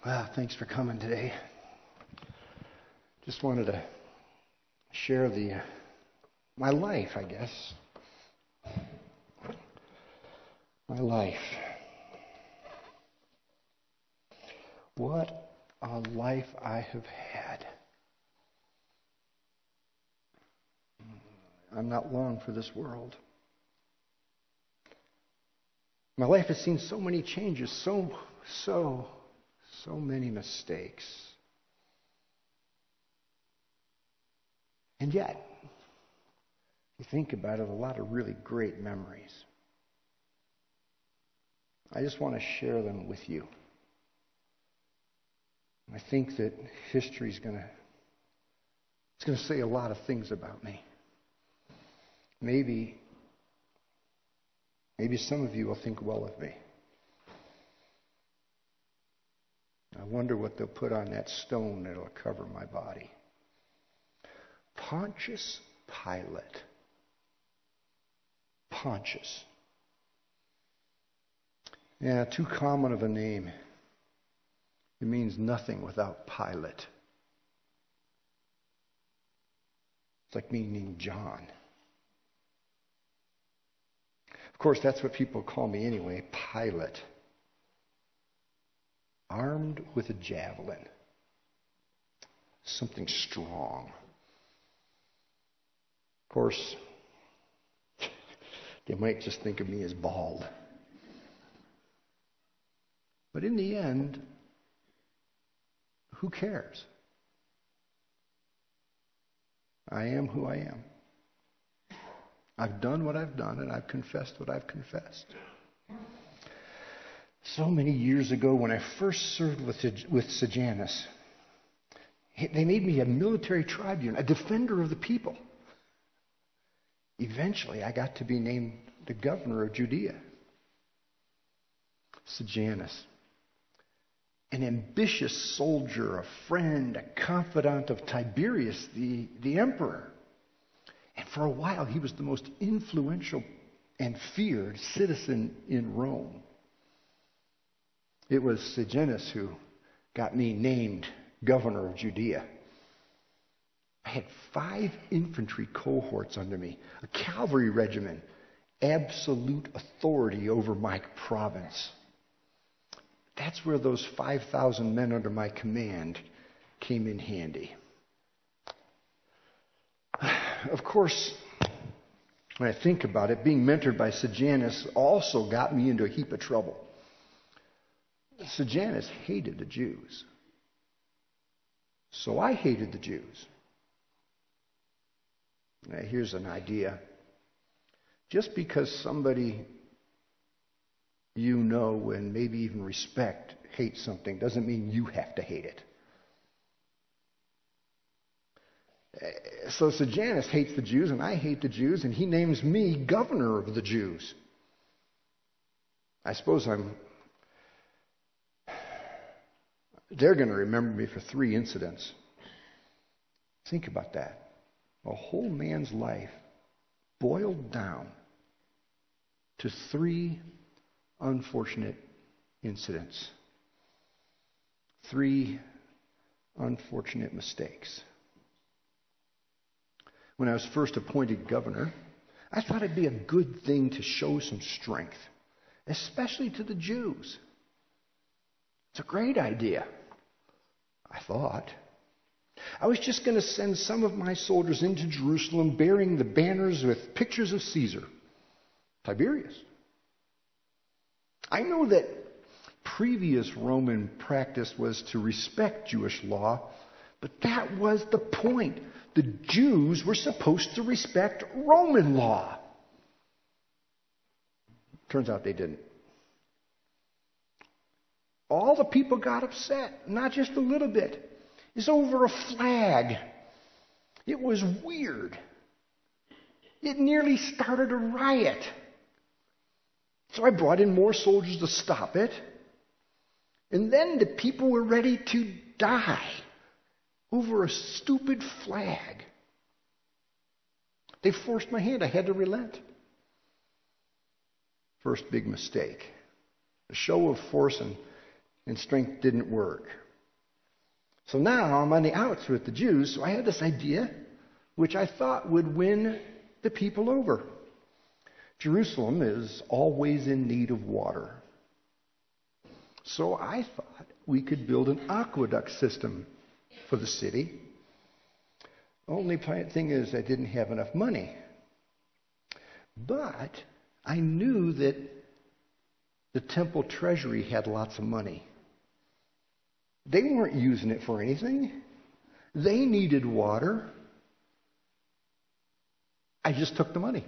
Well, thanks for coming today. Just wanted to share my life, I guess. My life. What a life I have had. I'm not long for this world. My life has seen so many changes, so many mistakes. And yet, if you think about it, a lot of really great memories. I just want to share them with you. I think that history is going to say a lot of things about me. Maybe some of you will think well of me. I wonder what they'll put on that stone that'll cover my body. Pontius Pilate. Pontius. Yeah, too common of a name. It means nothing without Pilate. It's like me named John. Of course, that's what people call me anyway, Pilate. Armed with a javelin. Something strong. Of course, they might just think of me as bald. But in the end, who cares? I am who I am. I've done what I've done, and I've confessed what I've confessed. So many years ago, when I first served with Sejanus, they made me a military tribune, a defender of the people. Eventually, I got to be named the governor of Judea. Sejanus, an ambitious soldier, a friend, a confidant of Tiberius, the emperor. And for a while, he was the most influential and feared citizen in Rome. It was Sejanus who got me named governor of Judea. I had 5 infantry cohorts under me, a cavalry regiment, absolute authority over my province. That's where those 5,000 men under my command came in handy. Of course, when I think about it, being mentored by Sejanus also got me into a heap of trouble. Sejanus hated the Jews. So I hated the Jews. Now, here's an idea. Just because somebody you know and maybe even respect hates something doesn't mean you have to hate it. So Sejanus hates the Jews and I hate the Jews, and he names me governor of the Jews. I suppose they're going to remember me for 3 incidents. Think about that. A whole man's life boiled down to 3 unfortunate incidents. 3 unfortunate mistakes. When I was first appointed governor, I thought it'd be a good thing to show some strength, especially to the Jews. It's a great idea, I thought. I was just going to send some of my soldiers into Jerusalem bearing the banners with pictures of Caesar, Tiberius. I know that previous Roman practice was to respect Jewish law, but that was the point. The Jews were supposed to respect Roman law. Turns out they didn't. All the people got upset, not just a little bit. It's over a flag. It was weird. It nearly started a riot. So I brought in more soldiers to stop it. And then the people were ready to die over a stupid flag. They forced my hand. I had to relent. First big mistake. A show of force and and strength didn't work. So now I'm on the outs with the Jews, so I had this idea which I thought would win the people over. Jerusalem is always in need of water. So I thought we could build an aqueduct system for the city. The only thing is I didn't have enough money. But I knew that the temple treasury had lots of money. They weren't using it for anything. They needed water. I just took the money.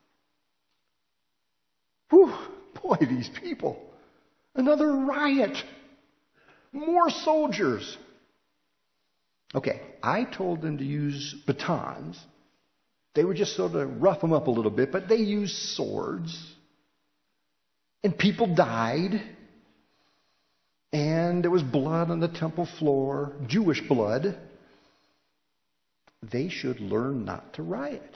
Whew, boy, these people. Another riot. More soldiers. Okay, I told them to use batons. They would just sort of rough them up a little bit, but they used swords. And people died. And there was blood on the temple floor, Jewish blood. They should learn not to riot.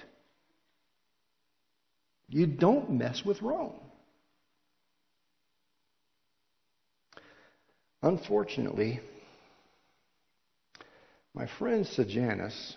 You don't mess with Rome. Unfortunately, my friend Sejanus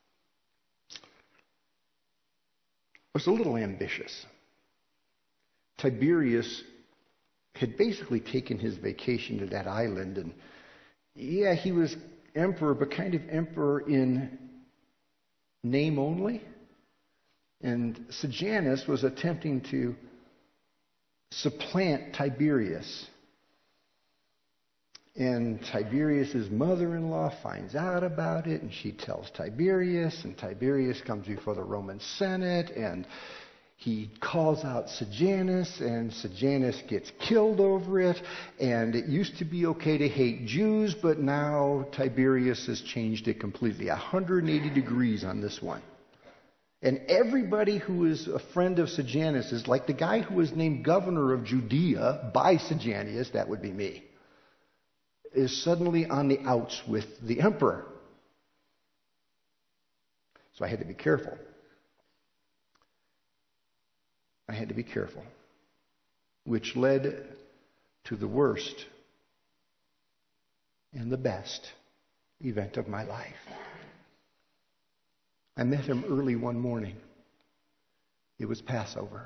was a little ambitious. Tiberius had basically taken his vacation to that island, and yeah, he was emperor, but kind of emperor in name only. And Sejanus was attempting to supplant Tiberius. And Tiberius' mother-in-law finds out about it, and she tells Tiberius, and Tiberius comes before the Roman Senate, and he calls out Sejanus, and Sejanus gets killed over it. And it used to be okay to hate Jews, but now Tiberius has changed it completely. 180 degrees on this one. And everybody who is a friend of Sejanus is like the guy who was named governor of Judea by Sejanus, that would be me, is suddenly on the outs with the emperor. So I had to be careful. I had to be careful, which led to the worst and the best event of my life. I met him early one morning. It was Passover.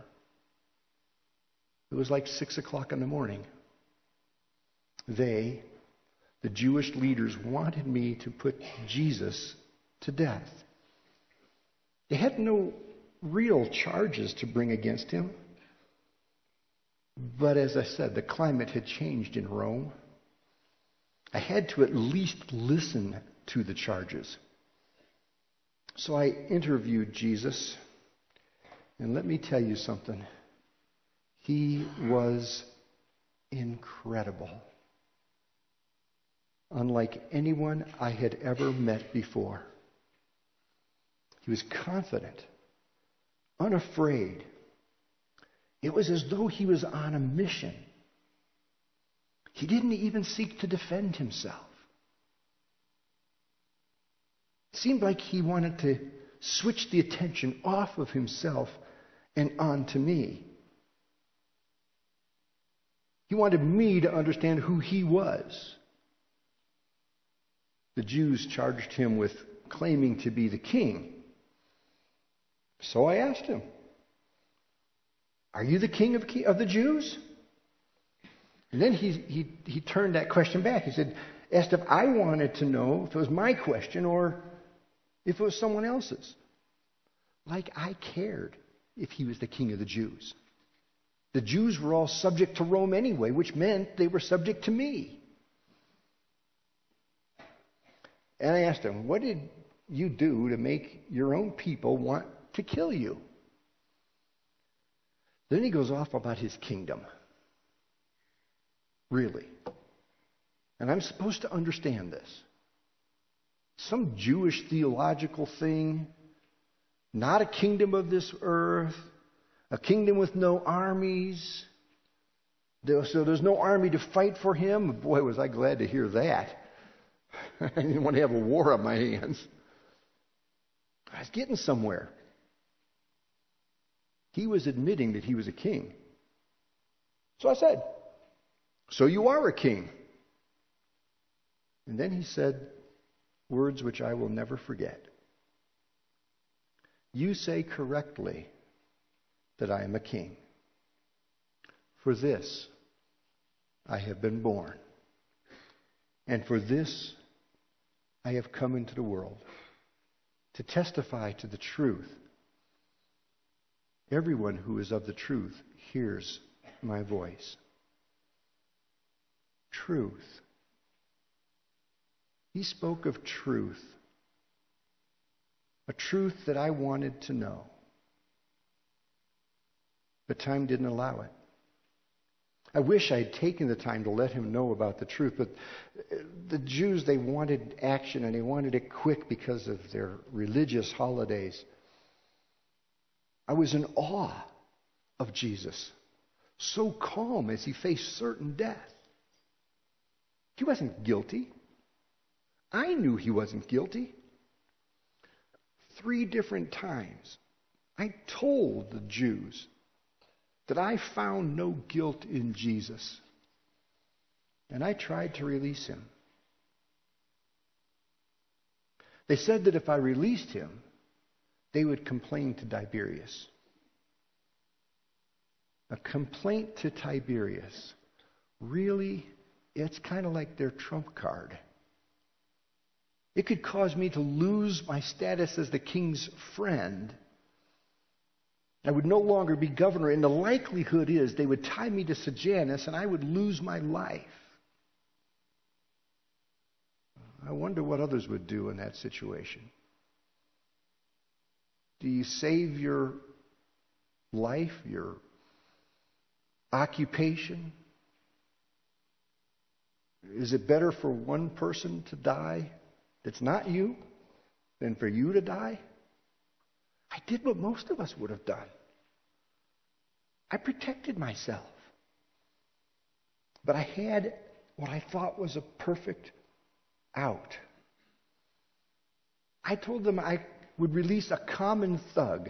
It was like 6 o'clock in the morning. The Jewish leaders, wanted me to put Jesus to death. They had no real charges to bring against him. But as I said, the climate had changed in Rome. I had to at least listen to the charges. So I interviewed Jesus, and let me tell you something. He was incredible. Unlike anyone I had ever met before. He was confident, unafraid. It was as though he was on a mission. He didn't even seek to defend himself. It seemed like he wanted to switch the attention off of himself and onto me. He wanted me to understand who he was. The Jews charged him with claiming to be the king. So I asked him, "Are you the king of the Jews?" And then he turned that question back. He asked if I wanted to know if it was my question or if it was someone else's. Like I cared if he was the king of the Jews. The Jews were all subject to Rome anyway, which meant they were subject to me. And I asked him, "What did you do to make your own people want to kill you?" Then he goes off about his kingdom. Really. And I'm supposed to understand this. Some Jewish theological thing, not a kingdom of this earth, a kingdom with no armies. So there's no army to fight for him. Boy, was I glad to hear that. I didn't want to have a war on my hands. I was getting somewhere. He was admitting that he was a king. So I said, "So you are a king?" And then he said words which I will never forget. You say correctly that I am a king. For this I have been born. And for this I have come into the world, to testify to the truth. Everyone who is of the truth hears my voice. Truth. He spoke of truth. A truth that I wanted to know. But time didn't allow it. I wish I had taken the time to let him know about the truth, but the Jews, they wanted action and they wanted it quick because of their religious holidays. I was in awe of Jesus, so calm as he faced certain death. He wasn't guilty. I knew he wasn't guilty. 3 different times I told the Jews that I found no guilt in Jesus. And I tried to release him. They said that if I released him, they would complain to Tiberius. A complaint to Tiberius. Really, it's kind of like their trump card. It could cause me to lose my status as the king's friend. I would no longer be governor, and the likelihood is they would tie me to Sejanus and I would lose my life. I wonder what others would do in that situation. Do you save your life, your occupation? Is it better for one person to die that's not you than for you to die? I did what most of us would have done. I protected myself. But I had what I thought was a perfect out. I told them I would release a common thug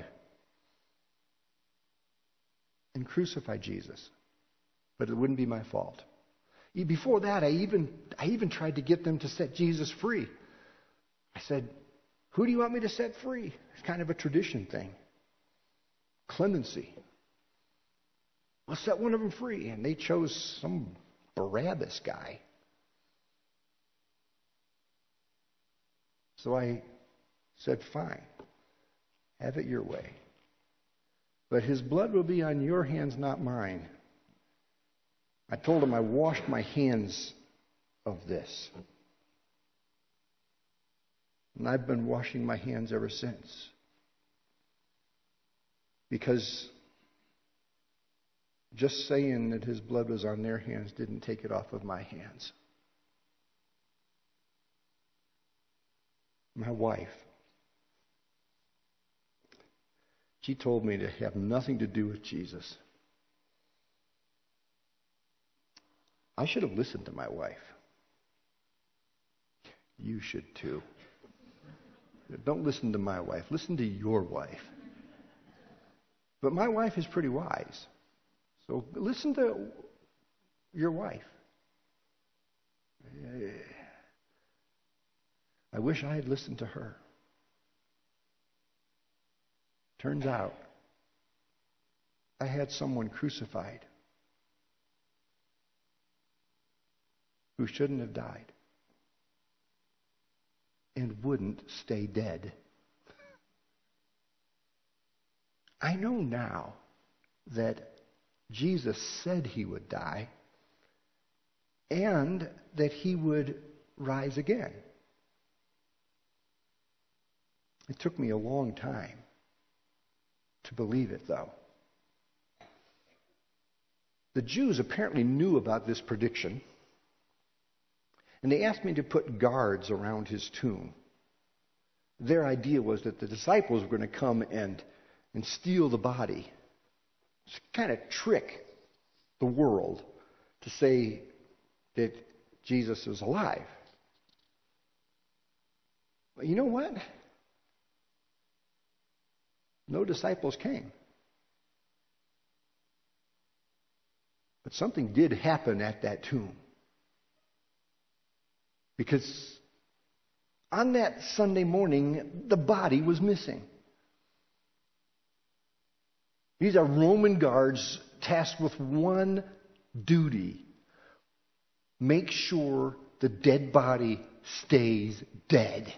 and crucify Jesus. But it wouldn't be my fault. Before that, I even tried to get them to set Jesus free. I said, who do you want me to set free? It's kind of a tradition thing. Clemency. I'll set one of them free. And they chose some Barabbas guy. So I said, fine. Have it your way. But his blood will be on your hands, not mine. I told him I washed my hands of this. And I've been washing my hands ever since. Because just saying that his blood was on their hands didn't take it off of my hands. My wife, she told me to have nothing to do with Jesus. I should have listened to my wife. You should too. Don't listen to my wife. Listen to your wife. But my wife is pretty wise. So listen to your wife. I wish I had listened to her. Turns out, I had someone crucified who shouldn't have died and wouldn't stay dead. I know now that Jesus said he would die and that he would rise again. It took me a long time to believe it, though. The Jews apparently knew about this prediction, and they asked me to put guards around his tomb. Their idea was that the disciples were going to come and steal the body. It's kind of trick the world to say that Jesus is alive. But you know what? No disciples came. But something did happen at that tomb. Because on that Sunday morning, the body was missing. These are Roman guards tasked with one duty: make sure the dead body stays dead.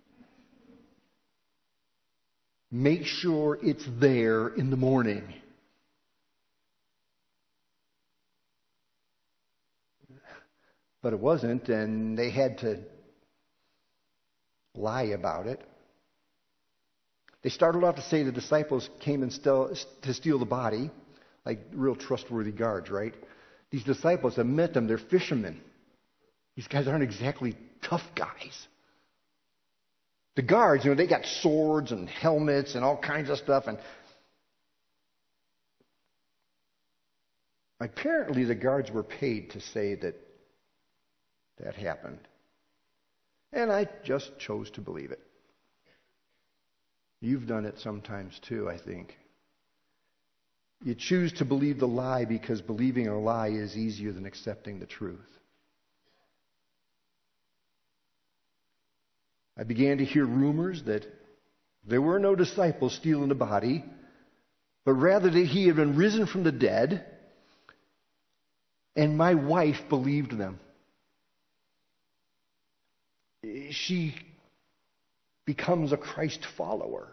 Make sure it's there in the morning. But it wasn't, and they had to lie about it. They started off to say the disciples came to steal the body, like real trustworthy guards, right? These disciples have met them. They're fishermen. These guys aren't exactly tough guys. The guards, they got swords and helmets and all kinds of stuff. And apparently the guards were paid to say that happened. And I just chose to believe it. You've done it sometimes too, I think. You choose to believe the lie because believing a lie is easier than accepting the truth. I began to hear rumors that there were no disciples stealing the body, but rather that he had been risen from the dead, and my wife believed them. She becomes a Christ follower.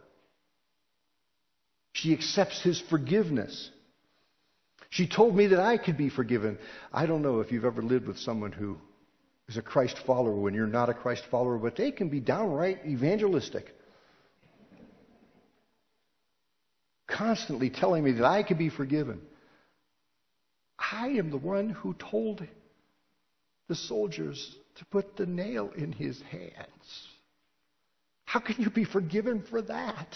She accepts his forgiveness. She told me that I could be forgiven. I don't know if you've ever lived with someone who is a Christ follower when you're not a Christ follower, but they can be downright evangelistic. Constantly telling me that I could be forgiven. I am the one who told the soldiers to put the nail in his hands. How can you be forgiven for that?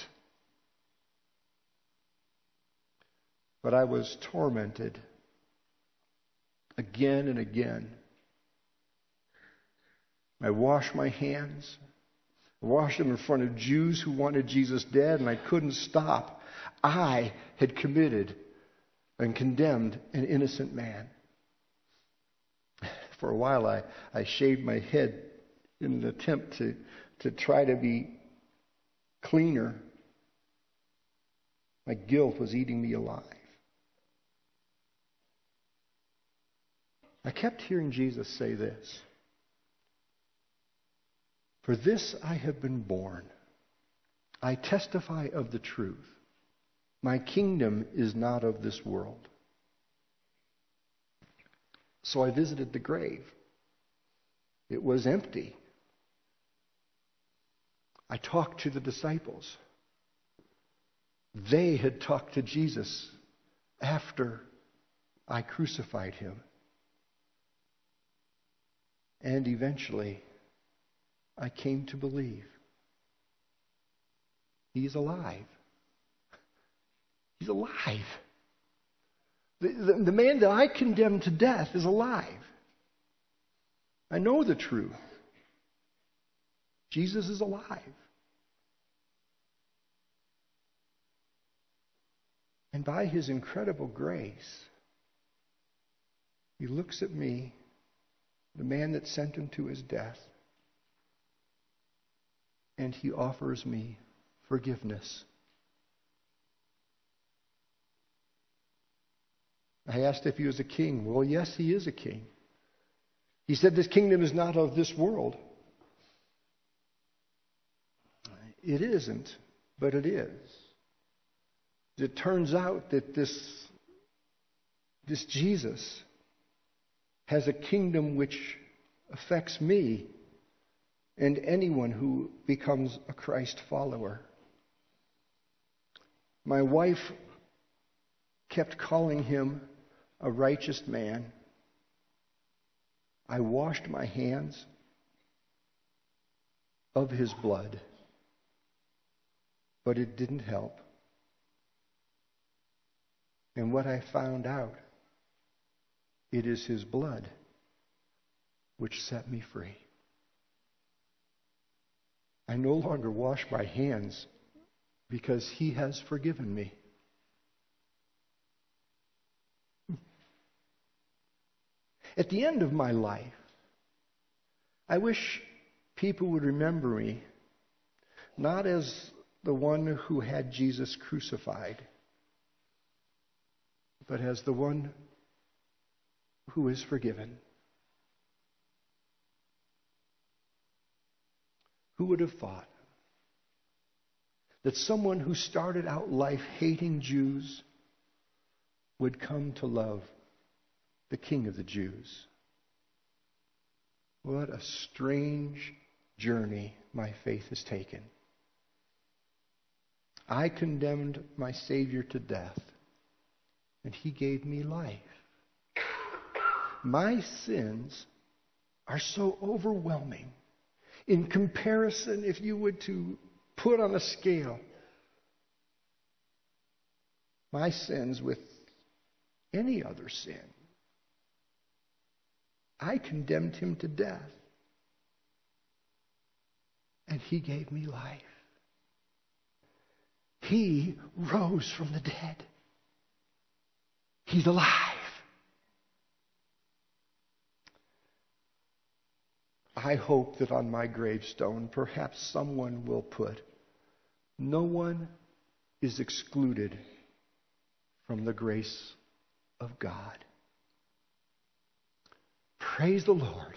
But I was tormented again and again. I washed my hands. I washed them in front of Jews who wanted Jesus dead, and I couldn't stop. I had committed and condemned an innocent man. For a while, I shaved my head in an attempt to try to be cleaner. My guilt was eating me alive. I kept hearing Jesus say this: "For this I have been born. I testify of the truth. My kingdom is not of this world." So I visited the grave. It was empty. I talked to the disciples. They had talked to Jesus after I crucified him. And eventually, I came to believe he's alive. He's alive. The man that I condemned to death is alive. I know the truth. Jesus is alive. And by his incredible grace, he looks at me, the man that sent him to his death, and he offers me forgiveness. I asked if he was a king. Well, yes, he is a king. He said this kingdom is not of this world. It isn't, but it is. It turns out that this Jesus has a kingdom which affects me and anyone who becomes a Christ follower. My wife kept calling him a righteous man. I washed my hands of his blood, but it didn't help. And what I found out, it is his blood which set me free. I no longer wash my hands because he has forgiven me. At the end of my life, I wish people would remember me not as the one who had Jesus crucified, but as the one who is forgiven. Who would have thought that someone who started out life hating Jews would come to love the King of the Jews? What a strange journey my faith has taken. I condemned my Savior to death, and He gave me life. My sins are so overwhelming. In comparison, if you would to put on a scale my sins with any other sin, I condemned Him to death, and He gave me life. He rose from the dead. He's alive. I hope that on my gravestone, perhaps someone will put, "No one is excluded from the grace of God." Praise the Lord.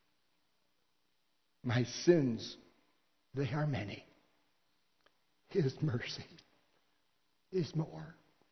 My sins, they are many. His mercy is more.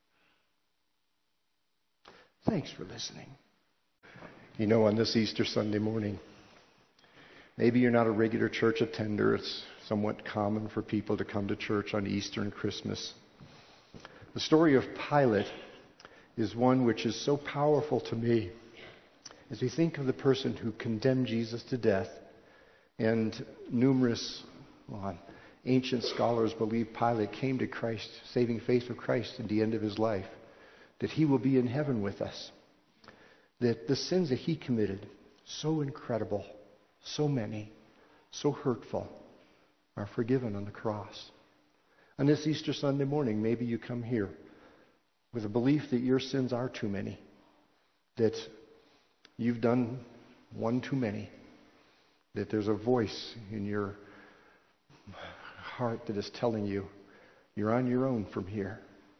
Thanks for listening. You know, on this Easter Sunday morning, maybe you're not a regular church attender. It's somewhat common for people to come to church on Easter and Christmas. The story of Pilate is one which is so powerful to me as we think of the person who condemned Jesus to death. And numerous ancient scholars believe Pilate came to Christ, saving faith of Christ at the end of his life, that he will be in heaven with us, that the sins that he committed, so incredible, so many, so hurtful, are forgiven on the cross. On this Easter Sunday morning, maybe you come here with a belief that your sins are too many, that you've done one too many, that there's a voice in your heart that is telling you you're on your own from here.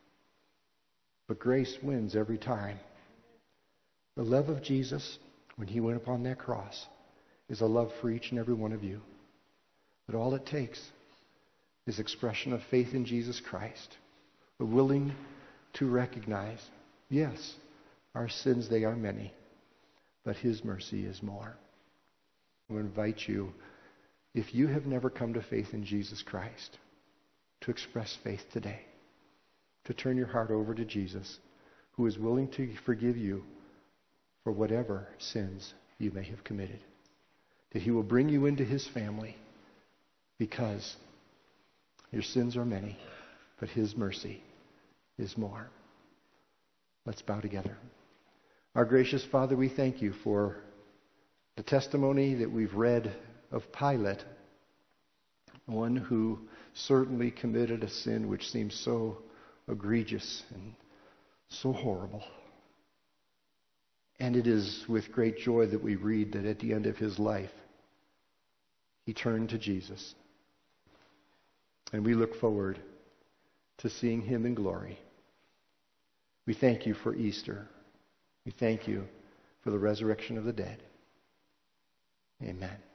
But grace wins every time. The love of Jesus, when He went upon that cross, is a love for each and every one of you. But all it takes is expression of faith in Jesus Christ, a willing to recognize, yes, our sins, they are many, but His mercy is more. I invite you, if you have never come to faith in Jesus Christ, to express faith today, to turn your heart over to Jesus, who is willing to forgive you for whatever sins you may have committed. That He will bring you into His family because your sins are many, but His mercy is more. Let's bow together. Our gracious Father, we thank You for the testimony that we've read of Pilate, one who certainly committed a sin which seems so egregious and so horrible. And it is with great joy that we read that at the end of his life, he turned to Jesus. And we look forward to seeing Him in glory. We thank You for Easter. We thank You for the resurrection of the dead. Amen.